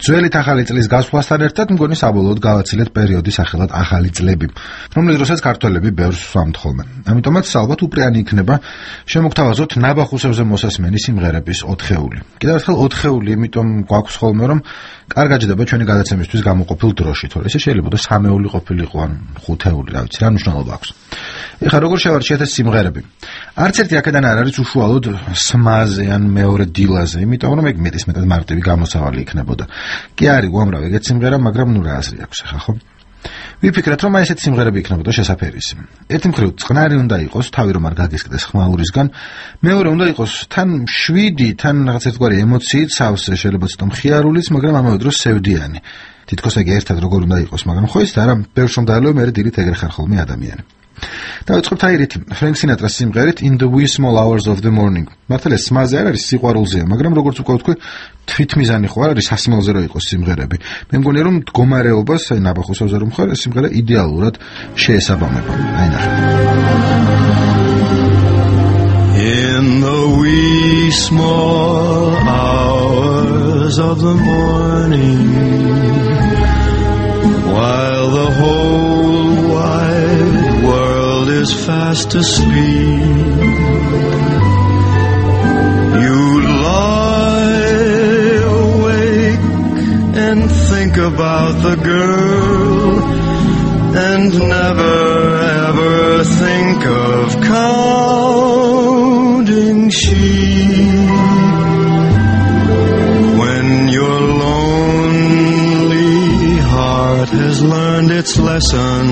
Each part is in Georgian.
ძველი ახალი წლის გასვლასთან ერთად მგონი საბოლოოდ გავაცილეთ პერიოდი სახელად ახალი წლები, რომლის დროსაც ქართველები ბევრს ვსვამთ ხოლმე. ამიტომაც ალბათ უპრიანი იქნება შემოგთავაზოთ ნაბახუსებზე მოსასმენი სიმღერების 4-ეული. კიდევ ერთხელ 4-ეული, იმიტომ გვაქვს ხოლმე რომ კარგად ჯდება ჩვენი გადაცემისთვის გამოყოფილ დროში, თორე ესე შეიძლება და 3-ეული ყოფილიყო ან 5-ეული, რა ვიცი, რა მნიშვნელობა აქვს. ეხლა როგორ შევარჩიეთ ეს სიმღერები? არც ერთი აქედან არ არის უშუალოდ სმაზე ან მეორე დილაზე, იმიტომ რომ ეგ მეტად მარტივი გამოსავალი იქნებოდა. კი არის უამრავი ეგეთ სიმღერა, მაგრამ ნუ რა აზრი აქვს ახლა, ხო? ვიფიქრეთ, რომ აი ესეთი სიმღერები იქნებოდა შესაფერისი. ერთი მხრივ წყნარი უნდა იყოს, თავი რომ არ გაგისკდეს ხმაურისგან, მეორე უნდა იყოს თან შვიდი, თან რაღაც ერთგვარი ემოციით სავსე, შეიძლება ცოტა მხიარულიც, მაგრამ ამავე დროს სევდიანი. თითქოს ეგ ერთად როგორ უნდა იყოს, მაგრამ ხო ის არა, ბევრს რომ დაელევ, მე დილით ეგრე ხარ ხოლმე ადამიანი. დავიწყებთ აი რითი, ფრენკ სინატრას სიმღერით In the wee small hours of the morning. მართალია სმაზე არ არის, სიყვარულზეა, მაგრამ როგორც უკვე ვთქვი, თვითმიზანი ხო არ არის სასმელზე რო იყოს სიმღერები. მე მგონია რომ მდგომარეობას, აი ნაბახუსავზე რომ ხარ, ეს სიმღერა იდეალურად შეესაბამება. აი ნახე. In the wee small hours of the morning, while the whole wide world is fast asleep, you lie awake and think about the girl and never ever think of counting sheep. When your lonely heart has learned its lesson,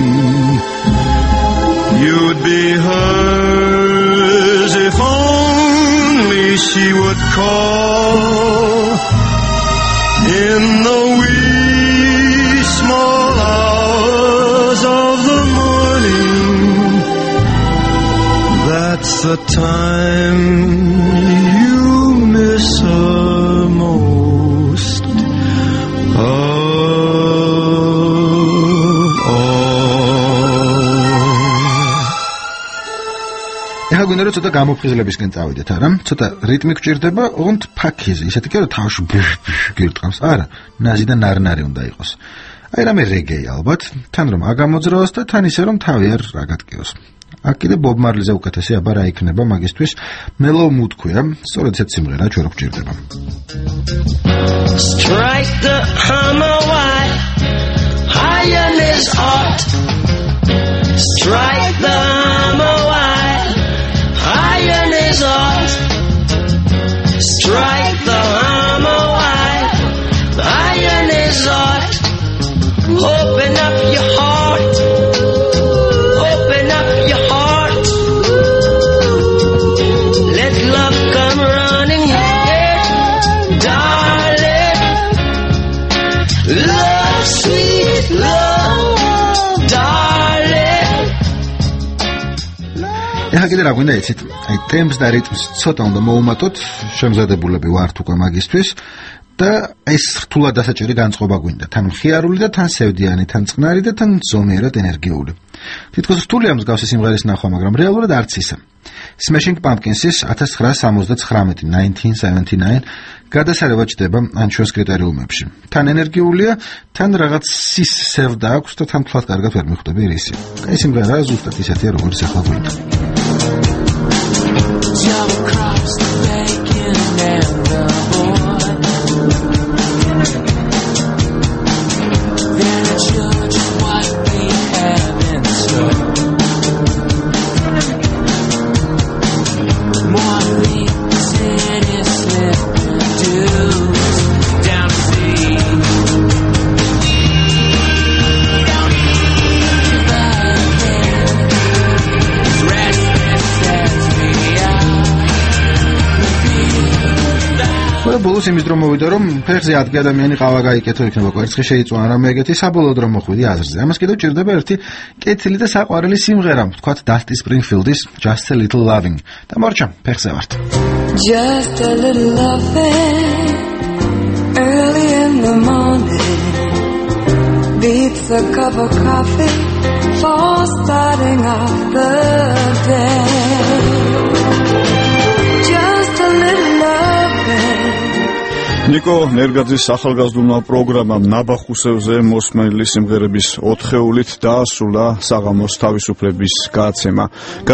you'd be hers if only she would call. In the wee small hours of the morning, that's the time you miss her most of all. ეხლა გვინდა რომ ცოტა გამოფხიზლებისკენ წავიდეთ, არა? ცოტა რიტმი გჭირდება, ოღონდ ფაქიზი, ისეთი კი რომ თავში გირტყავს, არა, ნაზი და ნარნარი უნდა იყოს. აი რამე რეგეი ალბათ, თან რომ აგამოძრაოს და თან ისე რომ თავი არ აგატკიოს. აქ კიდე ბობ მარლიზე უკეთესი აბა რა იქნება მაგისთვის mellow mood ქვია, სწორედ ესეთ სიმღერა ჩვენ რო გჭირდება. Strike the hammer while iron is hot. Strike the hammer while iron is hot. Strike the hammer while iron is hot. Open up your heart. Open up your heart. Let love come running here, darling. Love, sweet love, darling. ეხლა კიდე რა გვინდა იცით? აი ტემპს და რიტმს ცოტა უნდა მოუმატოთ, შემზადებულები ვართ უკვე მაგისთვის. და ეს რთულად დასაჭირი განწყობა გვინდა. თან მხიარული და თან სევდიანი, თან წყნარი და თან ზომიერად ენერგიული. თითქოს რთულია მსგავსი სიმღერის ნახვა, მაგრამ რეალურად არც ისე. Smashing Pumpkins-ის 1979 გადასარევად ჩდება ანჩოს კრიტერიუმებში. თან ენერგიულია, თან რაღაც სის სევდა აქვს და თან თლად კარგად ვერ მიხვდები რისი. აი სიმღერა ზუსტად ისეთია, როგორც ახლა გვინდა. ბოლოს იმის დრო მოვიდა რომ ფეხზე ადგი ადამიანი ყავა გაიკეთო იქნება კვერცხი შეიწვა რამე ეგეთი საბოლოოდ რომ მოხვიდი აზრზე. ამას კიდევ ჭირდება ერთი კეთილი და საყვარელი სიმღერა, ვთქვათ Dusty Springfield-ის Just a Little Loving. და მორჩა, ფეხზე ვართ. Just a little loving early in the morning beats a cup of coffee for starting off the day. Just a little loving. ნიკო ნერგაძის ახალგაზრდულმა პროგრამამ ნაბახუსევზე მოსმენილი სიმღერების 4 ხეულით დაასრულა საღამოს თავისუფლების გაცემა.